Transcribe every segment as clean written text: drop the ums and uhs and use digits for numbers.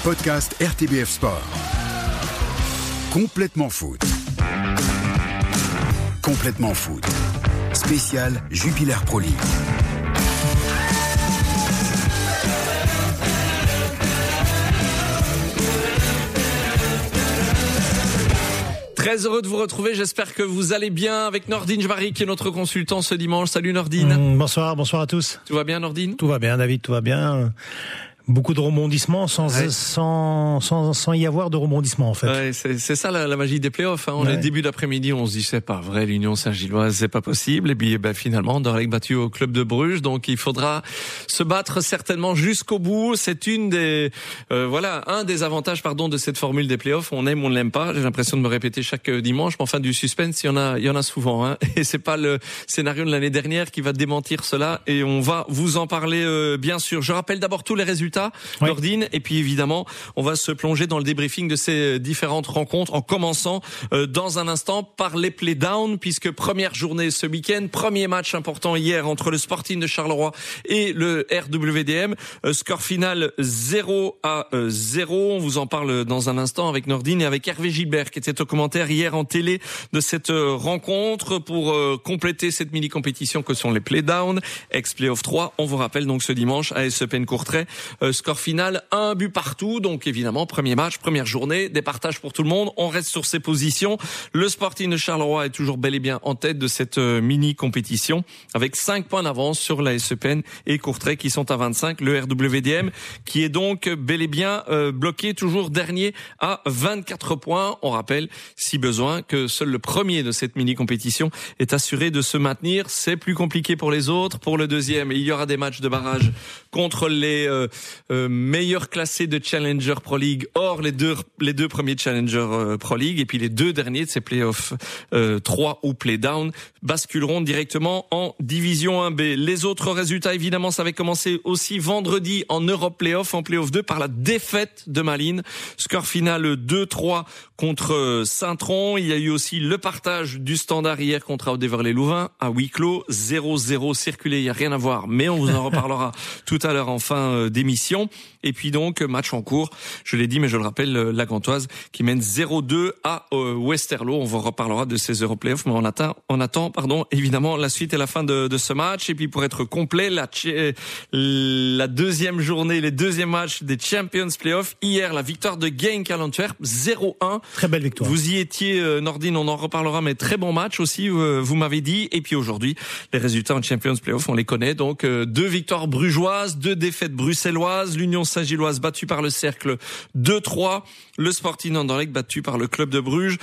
Podcast RTBF Sport. Complètement foot. Complètement foot. Spécial Jupiler Pro League. Très heureux de vous retrouver, j'espère que vous allez bien avec Nordine Jbari qui est notre consultant ce dimanche. Salut Nordine. Bonsoir à tous. Tout va bien Nordine ? Tout va bien David, tout va bien. Beaucoup de rebondissements sans y avoir de rebondissements en fait. Ouais, c'est ça la magie des playoffs. On est début d'après-midi, on se dit c'est pas vrai, l'Union Saint-Gilloise c'est pas possible. Et puis finalement, Anderlecht battu au club de Bruges, donc il faudra se battre certainement jusqu'au bout. C'est un des avantages de cette formule des playoffs. On aime, on ne l'aime pas. J'ai l'impression de me répéter chaque dimanche, mais enfin du suspense, il y en a souvent. Et c'est pas le scénario de l'année dernière qui va démentir cela. Et on va vous en parler bien sûr. Je rappelle d'abord tous les résultats. Nordine, et puis évidemment on va se plonger dans le débriefing de ces différentes rencontres en commençant dans un instant par les playdowns, puisque première journée ce week-end, premier match important hier entre le Sporting de Charleroi et le RWDM, score final 0-0. On vous en parle dans un instant avec Nordine et avec Hervé Gilbert qui était au commentaire hier en télé de cette rencontre pour compléter cette mini-compétition que sont les playdowns, ex-playoff 3. On vous rappelle donc ce dimanche à AS Pen Courtrai, score final, 1 but partout. Donc évidemment, premier match, première journée, des partages pour tout le monde. On reste sur ses positions. Le Sporting de Charleroi est toujours bel et bien en tête de cette mini-compétition avec 5 points d'avance sur la AS Pen et Courtrai qui sont à 25. Le RWDM qui est donc bel et bien bloqué toujours dernier à 24 points. On rappelle, si besoin, que seul le premier de cette mini-compétition est assuré de se maintenir. C'est plus compliqué pour les autres. Pour le deuxième, il y aura des matchs de barrage contre les meilleurs classés de Challenger Pro League. Or, les deux premiers Challenger Pro League et puis les deux derniers de ces playoffs 3 ou playdown basculeront directement en Division 1B. Les autres résultats, évidemment, ça va commencer aussi vendredi en Europe Playoff, en Playoff 2, par la défaite de Malines. Score final 2-3 contre Saint-Tron. Il y a eu aussi le partage du Standard hier contre Audeverlet-Louvain à huis clos. 0-0 circulé, il n'y a rien à voir, mais on vous en reparlera tout à l'heure en fin d'émission. Et puis donc, match en cours, je l'ai dit, mais je le rappelle, la Gantoise qui mène 0-2 à Westerlo. On vous reparlera de ces Europlayoffs, mais on attend, évidemment, la suite et la fin de ce match. Et puis pour être complet, la deuxième journée, les deuxièmes matchs des Champions Playoffs. Hier, la victoire de Genk à l'Antwerp, 0-1. Très belle victoire. Vous y étiez, Nordine, on en reparlera, mais très bon match aussi, vous m'avez dit. Et puis aujourd'hui, les résultats en Champions Playoffs, on les connaît. Donc, 2 victoires brugeoises, 2 défaites bruxelloises. L'Union Saint-Gilloise battue par le Cercle 2-3. Le Sporting Anderlecht battu par le club de Bruges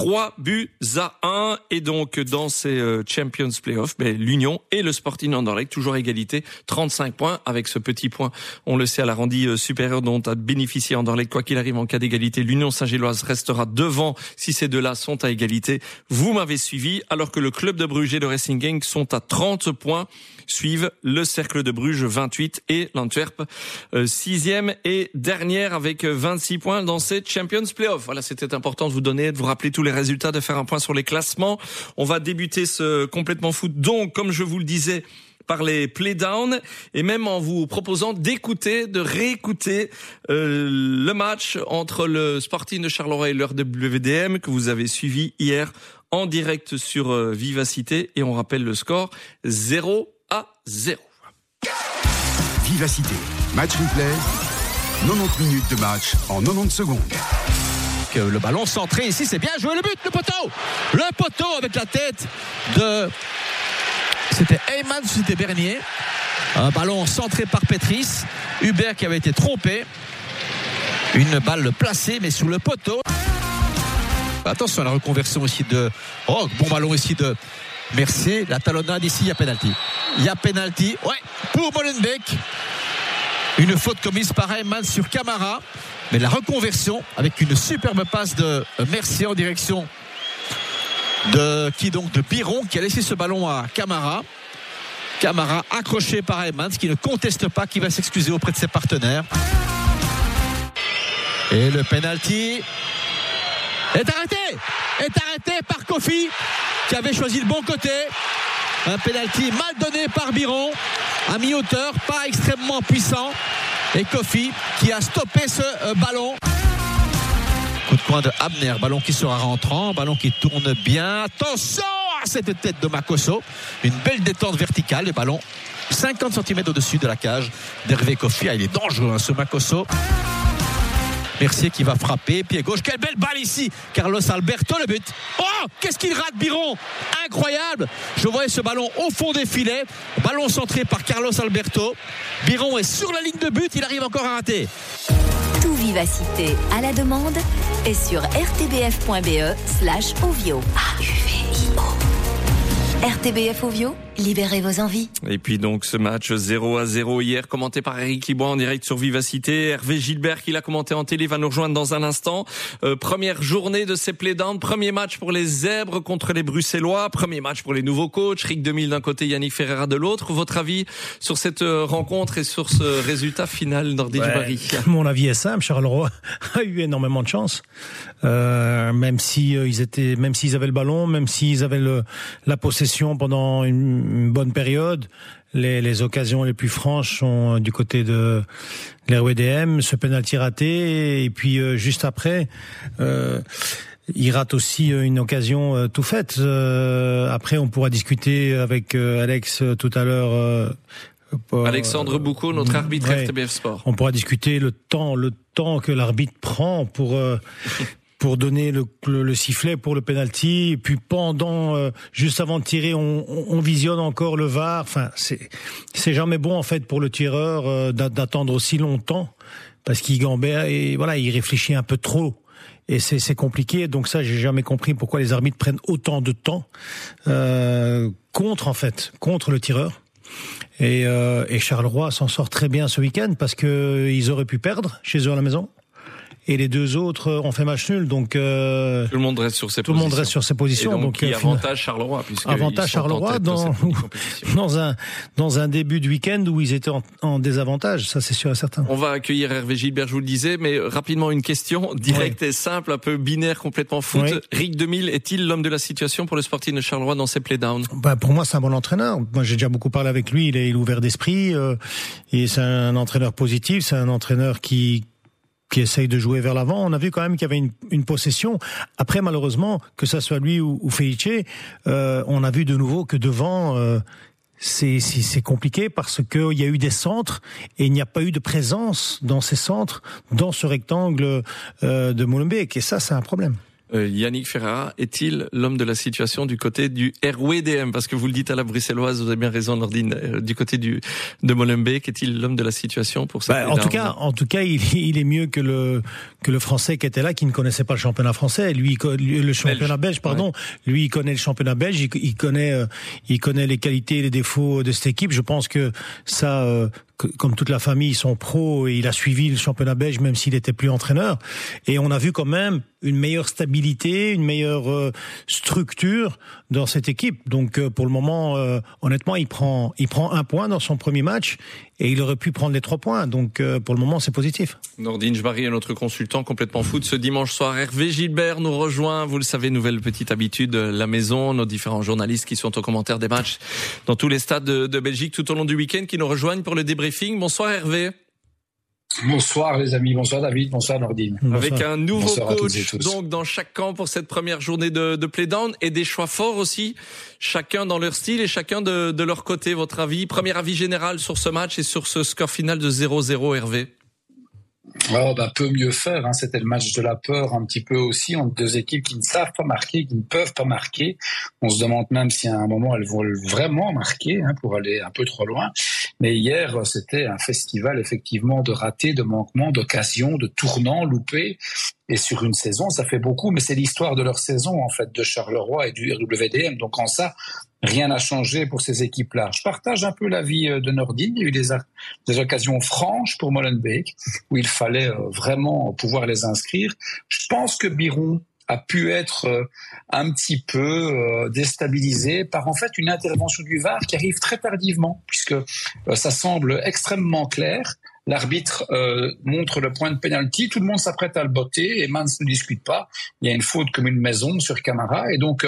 3-1. Et donc, dans ces Champions Playoffs, l'Union et le Sporting Anderlecht, toujours égalité, 35 points. Avec ce petit point, on le sait, à la rendie supérieure dont a bénéficié Anderlecht. Quoi qu'il arrive, en cas d'égalité, l'Union Saint-Gilloise restera devant si ces deux-là sont à égalité. Vous m'avez suivi, alors que le club de Bruges et le Racing Genk sont à 30 points. Suivent le Cercle de Bruges 28 et l'Antwerp 6e et dernière avec 26 points dans ces Champions Playoffs. Voilà, c'était important de vous donner, de vous rappeler tous les résultats, de faire un point sur les classements. On va débuter ce complètement foot, donc comme je vous le disais, par les playdowns, et même en vous proposant de réécouter le match entre le Sporting de Charleroi et le RWDM que vous avez suivi hier en direct sur Vivacité, et on rappelle le score 0-0. Vivacité, match replay, 90 minutes de match en 90 secondes. Le ballon centré ici, c'est bien joué, le but, le poteau avec la tête de... C'était Heyman, c'était Bernier. Un ballon centré par Petris. Hubert qui avait été trompé. Une balle placée, mais sous le poteau. Attention à la reconversion aussi de... Oh, bon ballon ici de Mercier. La talonnade ici, il y a pénalty. Ouais, pour Molenbeek. Une faute commise par Heyman sur Camara. Mais la reconversion avec une superbe passe de Mercier en direction de Biron, qui a laissé ce ballon à Camara accroché par Heyman, qui ne conteste pas, qui va s'excuser auprès de ses partenaires. Et le penalty est arrêté par Kofi, qui avait choisi le bon côté. Un penalty mal donné par Biron, à mi-hauteur, pas extrêmement puissant. Et Kofi qui a stoppé ce ballon. Coup de coin de Abner, ballon qui sera rentrant, ballon qui tourne bien. Attention à cette tête de Makosso. Une belle détente verticale, le ballon 50 cm au-dessus de la cage d'Hervé Kofi. Il est dangereux ce Makosso. Mercier qui va frapper, pied gauche, quelle belle balle ici, Carlos Alberto, le but. Oh, qu'est-ce qu'il rate Biron, incroyable. Je voyais ce ballon au fond des filets, ballon centré par Carlos Alberto. Biron est sur la ligne de but, il arrive encore à rater. Tout Vivacité à la demande est sur rtbf.be/ovio. RTBF Ovio, libérez vos envies. Et puis donc ce match 0-0 hier, commenté par Eric Libois en direct sur Vivacité. Hervé Gilbert qui l'a commenté en télé va nous rejoindre dans un instant. Première journée de ces playdowns, premier match pour les Zèbres contre les Bruxellois, premier match pour les nouveaux coachs, Rick 2000 d'un côté, Yannick Ferreira de l'autre. Votre avis sur cette rencontre et sur ce résultat final Nordin Barry? Mon avis est simple, Charleroi a eu énormément de chance. Même s'ils avaient le ballon, même s'ils avaient la possession pendant une bonne période, les occasions les plus franches sont du côté de l'RWDM, ce penalty raté, et puis juste après, il rate aussi une occasion tout faite. Après, on pourra discuter avec Alex tout à l'heure. Alexandre Boucaud, notre arbitre RTBF Sport. On pourra discuter le temps que l'arbitre prend pour donner le sifflet pour le penalty, et puis juste avant de tirer, on visionne encore le VAR. Enfin, c'est jamais bon en fait pour le tireur d'attendre aussi longtemps, parce qu'il gambère et voilà, il réfléchit un peu trop. Et c'est compliqué, donc ça j'ai jamais compris pourquoi les arbitres prennent autant de temps contre le tireur. Et Charleroi s'en sort très bien ce week-end parce que ils auraient pu perdre chez eux à la maison. Et les deux autres ont fait match nul, donc tout le monde reste sur ses positions. Et donc avantage Charleroi, avantage Charleroi dans un début de week-end où ils étaient en désavantage, ça c'est sûr et certain. On va accueillir Hervé Gilbert, je vous le disais, mais rapidement une question directe et simple, un peu binaire, complètement foot. Oui. Rick 2000 est-il l'homme de la situation pour le Sporting de Charleroi dans ses playdowns? Pour moi, c'est un bon entraîneur. Moi, j'ai déjà beaucoup parlé avec lui. Il est ouvert d'esprit et c'est un entraîneur positif. C'est un entraîneur qui essaye de jouer vers l'avant. On a vu quand même qu'il y avait une possession. Après, malheureusement, que ça soit lui ou Feiche, on a vu de nouveau que devant, c'est compliqué parce qu'il y a eu des centres et il n'y a pas eu de présence dans ces centres, dans ce rectangle de Molenbeek. Et ça, c'est un problème. Yannick Ferreira est-il l'homme de la situation du côté du RWDM? Parce que vous le dites à la bruxelloise, vous avez bien raison, Nordine, du côté de Molenbeek, est-il l'homme de la situation pour cette en tout cas, il est mieux que le français qui était là, qui ne connaissait pas le championnat français. Lui, le championnat belge, pardon. Ouais. Lui, il connaît le championnat belge, il connaît les qualités et les défauts de cette équipe. Je pense que ça, comme toute la famille, ils sont pros et il a suivi le championnat belge même s'il était plus entraîneur. Et on a vu quand même une meilleure stabilité, une meilleure structure dans cette équipe. Donc pour le moment, honnêtement, il prend un point dans son premier match et il aurait pu prendre les 3 points. Donc pour le moment, c'est positif. Nordin Jbari est notre consultant complètement foot ce dimanche soir. Hervé Gilbert nous rejoint. Vous le savez, nouvelle petite habitude, la maison, nos différents journalistes qui sont aux commentaires des matchs dans tous les stades de Belgique tout au long du week-end qui nous rejoignent pour le débriefing. Bonsoir Hervé. Bonsoir les amis, bonsoir David, bonsoir Nordine. Avec un nouveau coach donc dans chaque camp pour cette première journée de playdown et des choix forts aussi, chacun dans leur style et chacun de leur côté. Votre avis, premier avis général sur ce match et sur ce score final de 0-0 Hervé? Peu mieux faire, hein. C'était le match de la peur un petit peu aussi, entre deux équipes qui ne savent pas marquer, qui ne peuvent pas marquer. On se demande même si à un moment elles vont vraiment marquer, hein, pour aller un peu trop loin. Mais hier, c'était un festival effectivement de ratés, de manquements, d'occasions, de tournants loupés. Et sur une saison, ça fait beaucoup, mais c'est l'histoire de leur saison en fait, de Charleroi et du RWDM. Donc en ça, rien n'a changé pour ces équipes-là. Je partage un peu l'avis de Nordine. Il y a eu des occasions franches pour Molenbeek, où il fallait vraiment pouvoir les inscrire. Je pense que Biron a pu être un petit peu déstabilisé par en fait une intervention du VAR qui arrive très tardivement, puisque ça semble extrêmement clair. L'arbitre montre le point de pénalty, tout le monde s'apprête à le botter et Mans ne discute pas. Il y a une faute comme une maison sur Camara et donc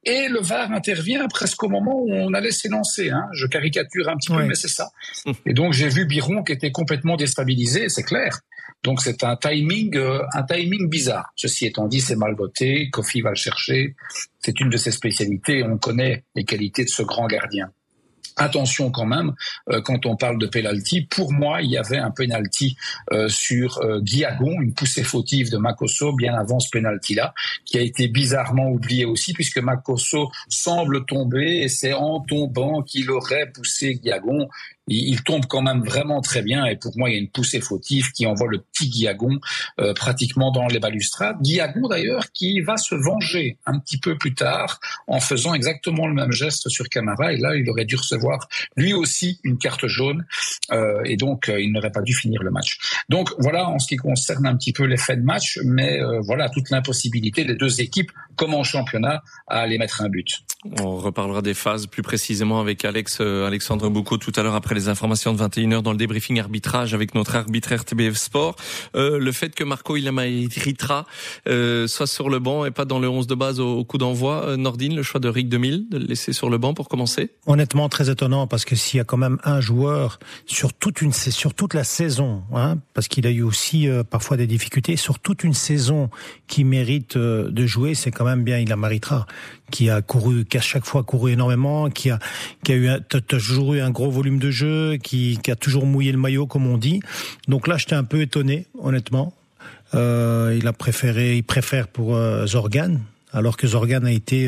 et le VAR intervient presque au moment où on allait s'élancer. Je caricature un petit peu, mais c'est ça. Et donc j'ai vu Biron qui était complètement déstabilisé, c'est clair. Donc c'est un timing bizarre. Ceci étant dit, c'est mal voté, Kofi va le chercher, c'est une de ses spécialités, on connaît les qualités de ce grand gardien. Attention quand même, quand on parle de penalty, pour moi, il y avait un penalty sur Guillagon, une poussée fautive de Makosso bien avant ce penalty-là, qui a été bizarrement oublié aussi, puisque Makosso semble tomber, et c'est en tombant qu'il aurait poussé Guillagon. Il tombe quand même vraiment très bien, et pour moi, il y a une poussée fautive qui envoie le petit Guillagon pratiquement dans les balustrades. Guillagon, d'ailleurs, qui va se venger un petit peu plus tard en faisant exactement le même geste sur Camara, et là, il aurait dû recevoir lui aussi une carte jaune, et donc il n'aurait pas dû finir le match. Donc voilà, en ce qui concerne un petit peu les faits de match, mais voilà, toute l'impossibilité des deux équipes, comme en championnat, à aller mettre un but. On reparlera des phases plus précisément avec Alexandre Boucaud tout à l'heure après les informations de 21h dans le débriefing arbitrage avec notre arbitre RTBF Sport. Le fait que Marco Ilamairitra soit sur le banc et pas dans le 11 de base au coup d'envoi, Nordine, le choix de Rick 2000 de le laisser sur le banc pour commencer? Honnêtement, très étonnant, parce que s'il y a quand même un joueur sur toute la saison, parce qu'il a eu aussi parfois des difficultés, sur toute une saison qui mérite de jouer, c'est quand même bien Ilamairitra, qui a chaque fois couru énormément, qui a toujours eu un gros volume de jeu, qui a toujours mouillé le maillot, comme on dit. Donc là, j'étais un peu étonné, honnêtement. Il préfère pour Zorgan, alors que Zorgan a été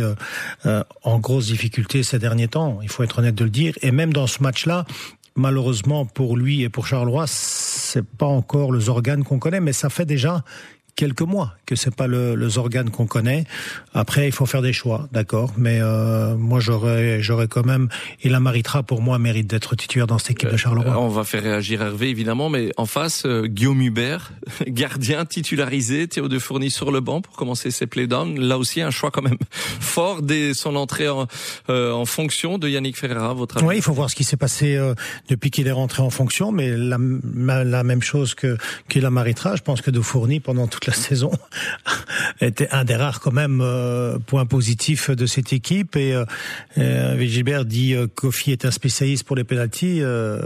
en grosse difficulté ces derniers temps. Il faut être honnête de le dire. Et même dans ce match-là, malheureusement pour lui et pour Charleroi, c'est pas encore le Zorgan qu'on connaît, mais ça fait déjà quelques mois que c'est pas le Zorgan qu'on connaît. Après, il faut faire des choix, d'accord, mais moi j'aurais quand même, Ilamairitra pour moi mérite d'être titulaire dans cette équipe de Charleroi. On va faire réagir Hervé évidemment, mais en face Guillaume Hubert, gardien titularisé, Théo de Fourny sur le banc pour commencer ses playdowns. Là aussi un choix quand même fort dès son entrée en fonction de Yannick Ferreira, votre avis? Oui, il faut voir ce qui s'est passé depuis qu'il est rentré en fonction, mais la même chose qu'Ilamairitra, je pense que de Fourny pendant toute la saison était un des rares quand même points positifs de cette équipe, et Gilbert dit Kofi est un spécialiste pour les pénaltys,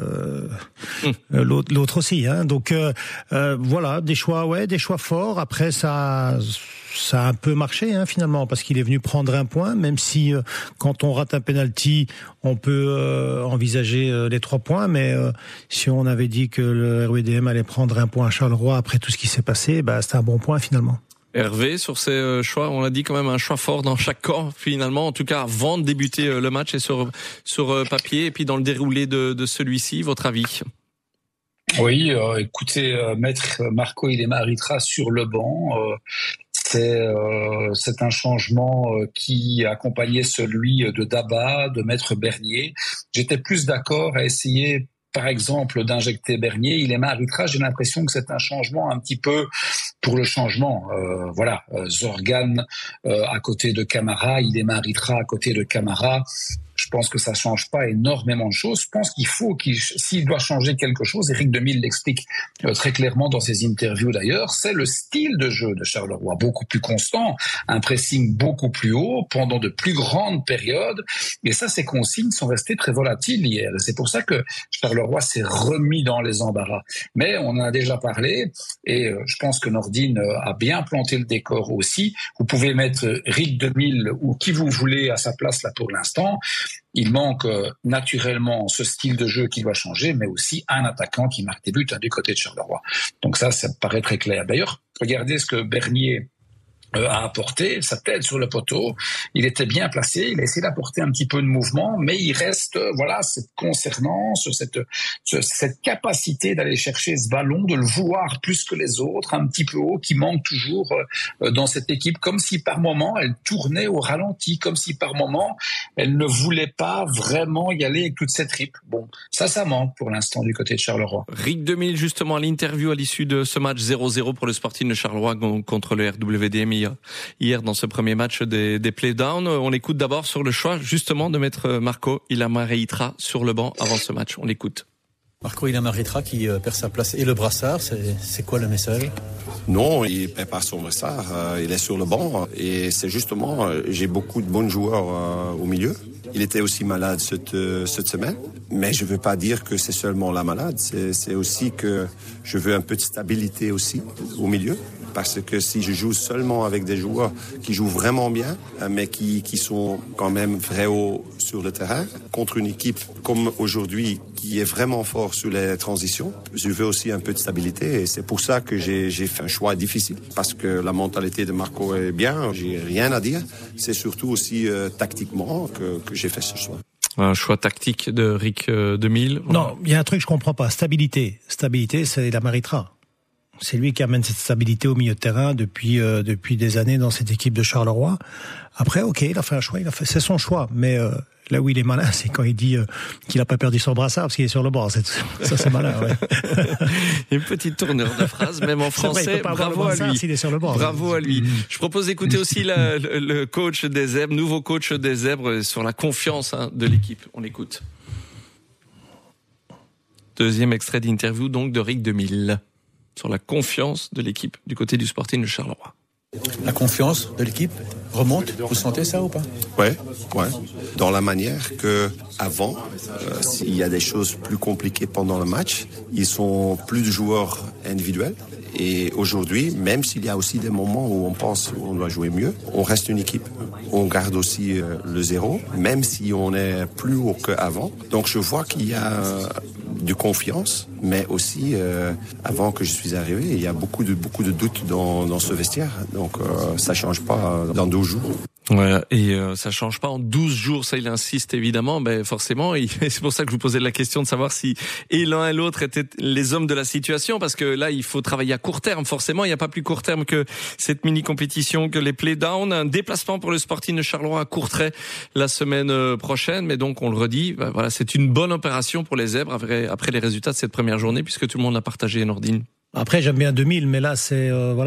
l'autre aussi, donc voilà, des choix forts. Après ça a un peu marché finalement, parce qu'il est venu prendre un point, même si quand on rate un penalty on peut envisager les 3 points, mais si on avait dit que le RWDM allait prendre un point à Charleroi après tout ce qui s'est passé, c'était un bon point finalement. Hervé, sur ces choix, on l'a dit quand même un choix fort dans chaque camp finalement, en tout cas avant de débuter le match et sur papier, et puis dans le déroulé de celui-ci, votre avis? Oui, écoutez, mettre Marco Ilamairitra sur le banc, c'est un changement qui accompagnait celui de Daba, de Maître Bernier. J'étais plus d'accord à essayer, par exemple, d'injecter Bernier. Ilamairitra, j'ai l'impression que c'est un changement un petit peu pour le changement. Zorgan à côté de Camara, Ilamairitra à côté de Camara. Je pense que ça change pas énormément de choses. Je pense s'il doit changer quelque chose, Eric Demille l'explique très clairement dans ses interviews d'ailleurs, c'est le style de jeu de Charleroi, beaucoup plus constant, un pressing beaucoup plus haut pendant de plus grandes périodes. Et ça, ces consignes sont restées très volatiles hier. C'est pour ça que Charleroi s'est remis dans les embarras. Mais on en a déjà parlé, et je pense que Nordine a bien planté le décor aussi. Vous pouvez mettre Rick Demille ou qui vous voulez à sa place là pour l'instant. Il manque naturellement ce style de jeu qui doit changer, mais aussi un attaquant qui marque des buts du côté de Charleroi. Donc ça me paraît très clair. D'ailleurs, regardez ce que Bernier a apporté, sa tête sur le poteau, il était bien placé, il a essayé d'apporter un petit peu de mouvement, mais il reste, cette concernance, cette capacité d'aller chercher ce ballon, de le vouloir plus que les autres, un petit peu haut, qui manque toujours dans cette équipe, comme si par moment elle tournait au ralenti, comme si par moment elle ne voulait pas vraiment y aller avec toute cette tripes. Bon, ça manque pour l'instant du côté de Charleroi. Rick 2000, justement, à l'interview à l'issue de ce match 0-0 pour le Sporting de Charleroi contre le RWDM hier dans ce premier match des playdowns. On écoute d'abord sur le choix justement de mettre Marco Ilamairitra sur le banc avant ce match. On l'écoute. Marco Ilamairitra qui perd sa place et le brassard, c'est quoi le message? Non, il prépare son brassard, il est sur le banc et c'est justement, j'ai beaucoup de bons joueurs au milieu. Il était aussi malade cette semaine, mais je veux pas dire que c'est seulement la malade, c'est aussi que je veux un peu de stabilité aussi au milieu. Parce que si je joue seulement avec des joueurs qui jouent vraiment bien, mais qui sont quand même très hauts sur le terrain, contre une équipe comme aujourd'hui qui est vraiment fort sur les transitions, je veux aussi un peu de stabilité et c'est pour ça que j'ai fait un choix difficile. Parce que la mentalité de Marco est bien, j'ai rien à dire. C'est surtout aussi tactiquement que j'ai fait ce choix. Un choix tactique de Rick 2000. Non, il y a un truc que je comprends pas. Stabilité, c'est la Maritra. C'est lui qui amène cette stabilité au milieu de terrain depuis des années dans cette équipe de Charleroi. Après, ok, il a fait un choix, c'est son choix. Mais là où il est malin, c'est quand il dit qu'il a pas perdu son brassard parce qu'il est sur le bord. Ça, c'est malin. Ouais. Une petite tournure de phrase, même en français. Bravo à lui. S'il est sur le bord. Bravo à lui. Je propose d'écouter aussi le coach des Zèbres, nouveau coach des Zèbres, sur la confiance de l'équipe. On l'écoute. Deuxième extrait d'interview donc de Rick 2000. Sur la confiance de l'équipe du côté du Sporting de Charleroi. La confiance de l'équipe remonte, vous sentez ça ou pas ? Ouais. Dans la manière que avant, s'il y a des choses plus compliquées pendant le match, ils sont plus de joueurs individuels. Et aujourd'hui, même s'il y a aussi des moments où on pense qu'on doit jouer mieux, on reste une équipe. On garde aussi le 0, même si on est plus haut qu'avant. Donc je vois qu'il y a de confiance, mais aussi avant que je suis arrivé, il y a beaucoup de doutes dans ce vestiaire. Donc ça change pas dans 12 jours. Voilà, et ça change pas en 12 jours, ça il insiste évidemment, ben forcément, et c'est pour ça que je vous posais la question de savoir si et l'un et l'autre étaient les hommes de la situation, parce que là il faut travailler à court terme, forcément, il n'y a pas plus court terme que cette mini-compétition, que les play-down, un déplacement pour le Sporting de Charleroi à Courtrai la semaine prochaine, mais donc on le redit, ben voilà, c'est une bonne opération pour les Zèbres après les résultats de cette première journée, puisque tout le monde l'a partagé, Nordine. Après, j'aime bien 2000, mais là, c'est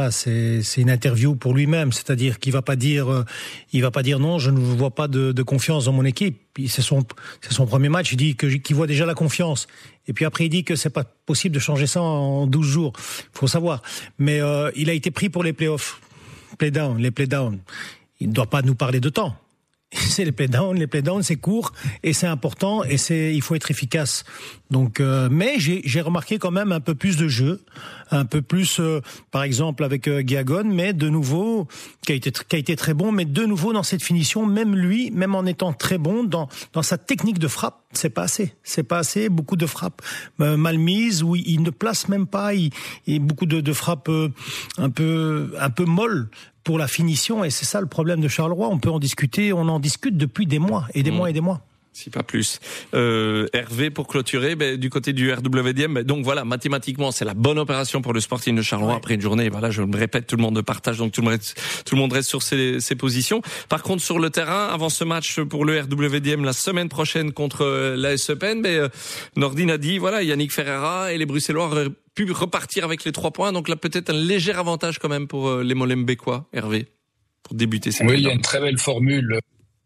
une interview pour lui-même, c'est-à-dire qu'il va pas dire non, je ne vois pas de confiance dans mon équipe. C'est son premier match, il dit qu'il voit déjà la confiance. Et puis après, il dit que c'est pas possible de changer ça en 12 jours. Faut savoir. Mais il a été pris pour les playoffs, les play-down. Il ne doit pas nous parler de temps. C'est les play-down, c'est court et c'est important et il faut être efficace. Donc, mais j'ai remarqué quand même un peu plus de jeu, un peu plus, par exemple avec Guiagon, mais de nouveau qui a été très bon, mais de nouveau dans cette finition, même lui, même en étant très bon dans sa technique de frappe, c'est pas assez, beaucoup de frappes mal mises où il ne place même pas, il beaucoup de frappes un peu molles pour la finition, et c'est ça le problème de Charleroi. On en discute depuis des mois et des mois et des mois. Si pas plus. Hervé, pour clôturer, du côté du RWDM, donc voilà, mathématiquement, c'est la bonne opération pour le Sporting de Charleroi après une journée. Voilà, je me répète, tout le monde partage, donc tout le monde reste sur ses positions. Par contre, sur le terrain, avant ce match pour le RWDM la semaine prochaine contre l'AS Eupen, Nordine a dit, voilà, Yannick Ferreira et les Bruxellois auraient pu repartir avec les 3 points. Donc là, peut-être un léger avantage quand même pour les Molenbeekois, Hervé, pour débuter ces Oui, il y a une très belle formule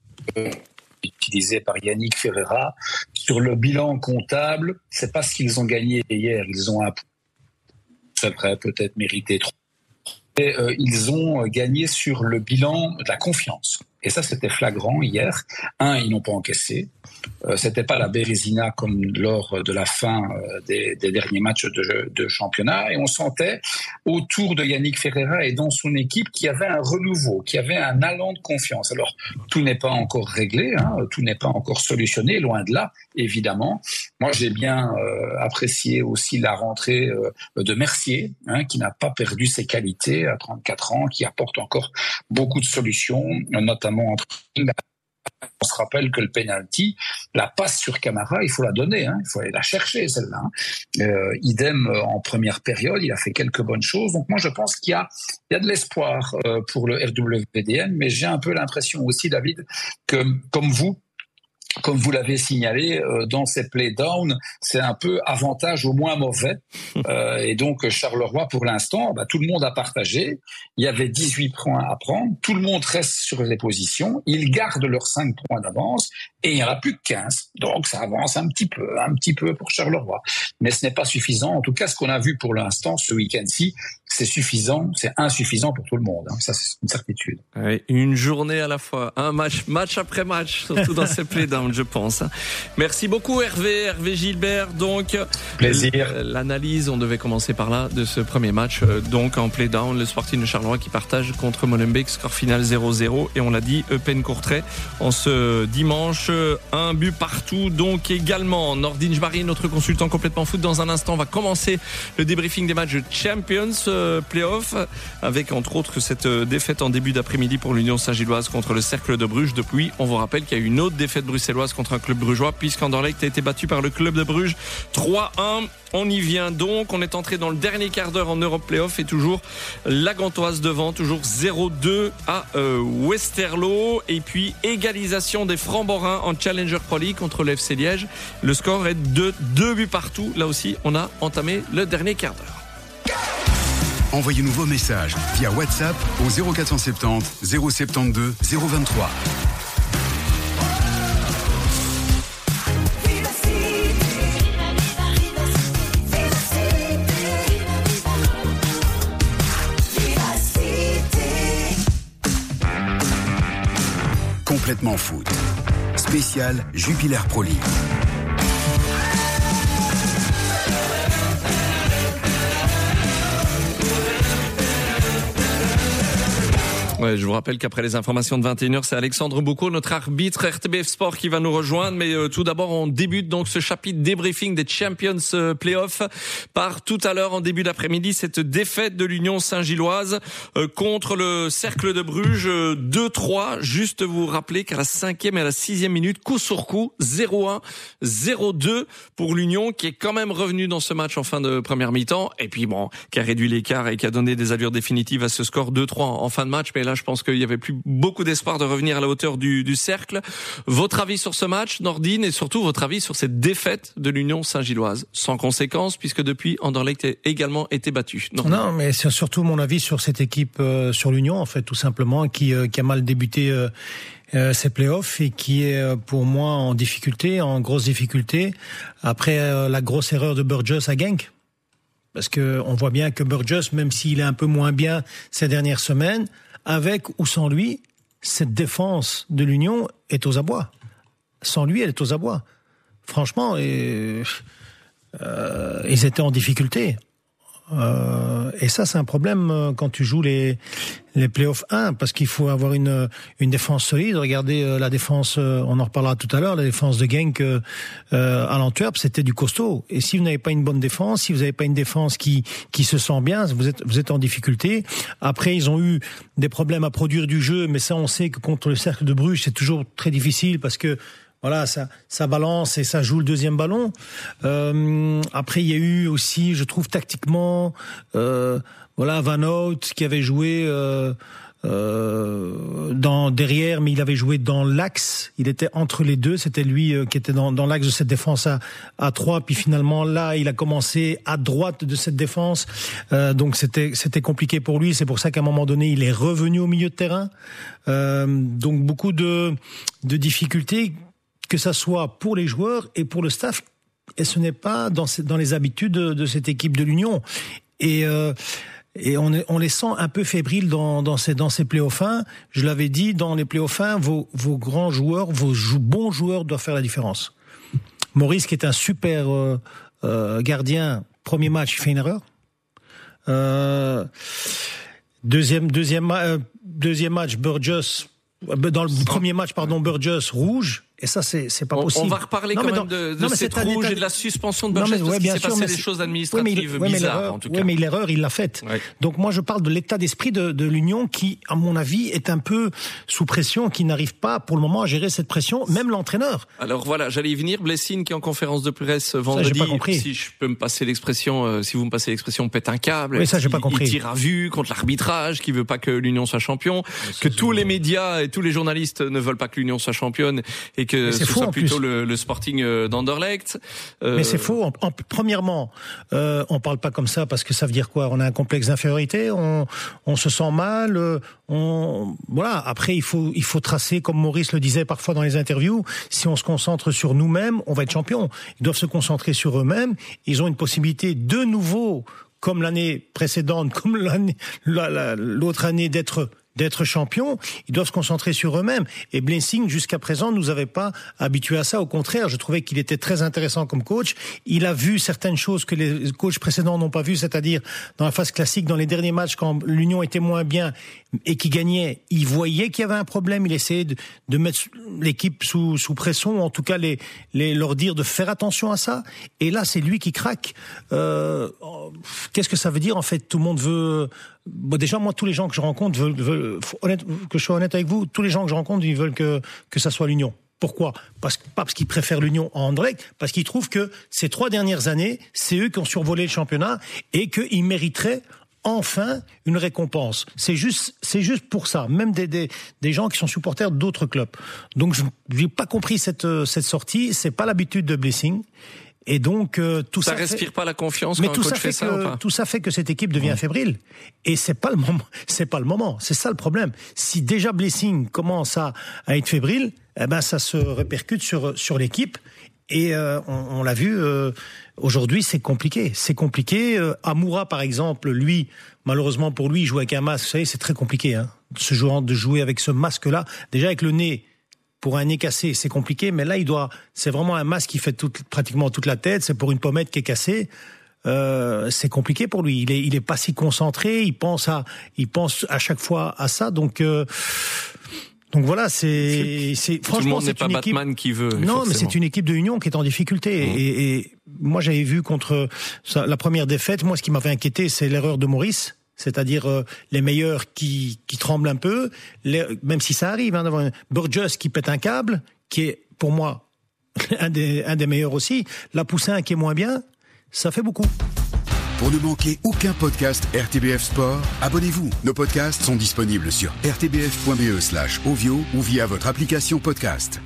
utilisé par Yannick Ferreira. Sur le bilan comptable, c'est pas ce qu'ils ont gagné hier. Ils ont peut-être mérité 3. Et, ils ont gagné sur le bilan de la confiance. Et ça, c'était flagrant hier. Ils n'ont pas encaissé. C'était pas la Bérésina comme lors de la fin des derniers matchs de championnat. Et on sentait autour de Yannick Ferreira et dans son équipe qu'il y avait un renouveau, qu'il y avait un allant de confiance. Alors, tout n'est pas encore réglé, tout n'est pas encore solutionné, loin de là, évidemment. Moi, j'ai bien apprécié aussi la rentrée de Mercier, qui n'a pas perdu ses qualités à 34 ans, qui apporte encore beaucoup de solutions, notamment entre on se rappelle que le penalty, la passe sur Camara, il faut la donner, il faut aller la chercher celle-là. Idem en première période, il a fait quelques bonnes choses. Donc moi je pense qu'il y a de l'espoir pour le RWDM, mais j'ai un peu l'impression aussi, David, que comme vous l'avez signalé, dans ces play-down, c'est un peu avantage au moins mauvais. Et donc, Charleroi, pour l'instant, tout le monde a partagé. Il y avait 18 points à prendre. Tout le monde reste sur les positions. Ils gardent leurs 5 points d'avance. Et il n'y en a plus que 15. Donc, ça avance un petit peu pour Charleroi. Mais ce n'est pas suffisant. En tout cas, ce qu'on a vu pour l'instant, ce week-end-ci, c'est suffisant, c'est insuffisant pour tout le monde. Ça, c'est une certitude. Ouais, une journée à la fois, un match après match, surtout dans ces playdowns, je pense. Merci beaucoup Hervé Gilbert. Donc, plaisir. L'analyse, on devait commencer par là, de ce premier match. Donc, en playdown, le Sporting de Charleroi qui partage contre Molenbeek, score final 0-0. Et on l'a dit, Eupen-Courtrai en ce dimanche, un but partout. Donc, également, Nordin Jbari, notre consultant complètement foot. Dans un instant, on va commencer le débriefing des matchs de Champions Playoff, avec entre autres cette défaite en début d'après-midi pour l'Union Saint-Gilloise contre le Cercle de Bruges. Depuis, on vous rappelle qu'il y a eu une autre défaite bruxelloise contre un club brugeois, puisqu'Anderlecht a été battu par le club de Bruges 3-1. On y vient donc, on est entré dans le dernier quart d'heure en Europe Playoff et toujours la Gantoise devant, toujours 0-2 à Westerlo. Et puis égalisation des Francs-Borins en Challenger Pro League contre le FC Liège. Le score est de 2 buts partout. Là aussi, on a entamé le dernier quart d'heure. Envoyez-nous vos messages via WhatsApp au 0470 072 023. Complètement foot. Spécial Jupiler Pro League. Ouais, je vous rappelle qu'après les informations de 21h, c'est Alexandre Boucaud, notre arbitre RTBF Sport, qui va nous rejoindre. Mais tout d'abord, on débute donc ce chapitre débriefing des Champions Playoff par tout à l'heure en début d'après-midi cette défaite de l'Union Saint-Gilloise contre le Cercle de Bruges 2-3. Juste vous rappeler qu'à la 5e et à la 6e minute, coup sur coup, 0-1, 0-2 pour l'Union, qui est quand même revenu dans ce match en fin de première mi-temps. Et puis bon, qui a réduit l'écart et qui a donné des allures définitives à ce score 2-3 en fin de match. Mais là, je pense qu'il y avait plus beaucoup d'espoir de revenir à la hauteur du cercle. Votre avis sur ce match, Nordine, et surtout votre avis sur cette défaite de l'Union Saint-Gilloise, sans conséquence, puisque depuis, Anderlecht a également été battu. Non, mais c'est surtout mon avis sur cette équipe, sur l'Union, en fait, tout simplement, qui a mal débuté ces playoffs et qui est pour moi en difficulté, en grosse difficulté, après la grosse erreur de Burgess à Genk. Parce que on voit bien que Burgess, même s'il est un peu moins bien ces dernières semaines, avec ou sans lui, cette défense de l'Union est aux abois. Sans lui, elle est aux abois. Franchement, ils étaient en difficulté. Et ça, c'est un problème quand tu joues les playoffs 1, parce qu'il faut avoir une défense solide. Regardez la défense, on en reparlera tout à l'heure, la défense de Genk à l'Antwerp, c'était du costaud. Et si vous n'avez pas une bonne défense, si vous n'avez pas une défense qui se sent bien, vous êtes en difficulté. Après, ils ont eu des problèmes à produire du jeu, mais ça, on sait que contre le Cercle de Bruges, c'est toujours très difficile parce que voilà, ça balance et ça joue le deuxième ballon. Après, il y a eu aussi, je trouve, tactiquement, Van Hout qui avait joué derrière, mais il avait joué dans l'axe. Il était entre les deux. C'était lui qui était dans l'axe de cette défense à 3. Puis finalement, là, il a commencé à droite de cette défense. Donc c'était compliqué pour lui. C'est pour ça qu'à un moment donné, il est revenu au milieu de terrain. Donc beaucoup de difficultés, que ça soit pour les joueurs et pour le staff, et ce n'est pas dans les habitudes de cette équipe de l'Union. Et on les sent un peu fébriles dans ces playoffs 1. Je l'avais dit, dans les playoffs 1, vos grands joueurs, vos bons joueurs doivent faire la différence. Maurice, qui est un super gardien, premier match, il fait une erreur. Deuxième match, Burgess. Dans le premier match, Burgess rouge. Et ça, c'est pas possible. On va reparler de cette rouge et de la suspension de Burgess, parce qu'il s'est passé des choses administratives bizarres, en tout cas. Oui, mais l'erreur, il l'a faite. Ouais. Donc moi, je parle de l'état d'esprit de l'Union qui, à mon avis, est un peu sous pression, qui n'arrive pas, pour le moment, à gérer cette pression, même l'entraîneur. Alors voilà, j'allais y venir. Blessing, qui est en conférence de presse vendredi. Ça, j'ai pas compris. Si je peux me passer l'expression, si vous me passez l'expression, pète un câble. Oui, ça, j'ai pas compris. Il tire à vue contre l'arbitrage, qui veut pas que l'Union soit champion, que tous les médias et tous les journalistes ne veulent pas que l'Union soit championne, et que ce soit plutôt le Sporting d'Anderlecht. Mais c'est faux. Premièrement, on parle pas comme ça parce que ça veut dire quoi? On a un complexe d'infériorité, on se sent mal, voilà. Après, il faut tracer, comme Maurice le disait parfois dans les interviews, si on se concentre sur nous-mêmes, on va être champion. Ils doivent se concentrer sur eux-mêmes. Ils ont une possibilité de nouveau comme l'année précédente, comme l'autre année d'être champion, ils doivent se concentrer sur eux-mêmes. Et Blessing, jusqu'à présent, nous avait pas habitués à ça. Au contraire, je trouvais qu'il était très intéressant comme coach. Il a vu certaines choses que les coachs précédents n'ont pas vues, c'est-à-dire dans la phase classique, dans les derniers matchs, quand l'Union était moins bien et qui gagnait, il voyait qu'il y avait un problème. Il essayait de mettre l'équipe sous pression, ou en tout cas leur dire de faire attention à ça. Et là, c'est lui qui craque. Qu'est-ce que ça veut dire en fait? Tout le monde veut. Bon, déjà, moi, tous les gens que je rencontre veulent que je sois honnête avec vous, tous les gens que je rencontre, ils veulent que ça soit l'Union. Pourquoi? Pas parce qu'ils préfèrent l'Union à Anderlecht, parce qu'ils trouvent que ces 3 dernières années, c'est eux qui ont survolé le championnat et qu'ils mériteraient enfin une récompense. C'est juste pour ça. Même des gens qui sont supporters d'autres clubs. Donc, je n'ai pas compris cette sortie. C'est pas l'habitude de Blessing. Et donc tout ça respire pas la confiance mais quand un coach fait ça ou pas? Tout ça fait que cette équipe devient fébrile. Et c'est pas le moment. C'est ça le problème. Si déjà Blessing commence à être fébrile, eh ben ça se répercute sur l'équipe. Et on l'a vu aujourd'hui, c'est compliqué. Amoura par exemple, lui, malheureusement pour lui, il joue avec un masque. Vous savez, c'est très compliqué de jouer avec ce masque-là. Déjà avec le nez. Pour un nez cassé, c'est compliqué, mais là, c'est vraiment un masque qui fait pratiquement toute la tête. C'est pour une pommette qui est cassée. C'est compliqué pour lui. Il est pas si concentré. Il pense à chaque fois à ça. Donc voilà, c'est franchement, tout le monde n'est pas Batman qui veut. Non, forcément. mais c'est une équipe de Union qui est en difficulté. Et moi, j'avais vu contre la première défaite. Moi, ce qui m'avait inquiété, c'est l'erreur de Maurice. C'est-à-dire les meilleurs qui tremblent un peu, même si ça arrive, d'avoir un Burgess qui pète un câble, qui est pour moi un des meilleurs aussi. La Poussin qui est moins bien, ça fait beaucoup. Pour ne manquer aucun podcast RTBF Sport, abonnez-vous. Nos podcasts sont disponibles sur rtbf.be/ovio ou via votre application podcast.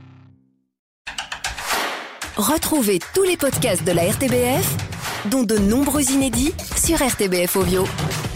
Retrouvez tous les podcasts de la RTBF, dont de nombreux inédits sur RTBF Ovio.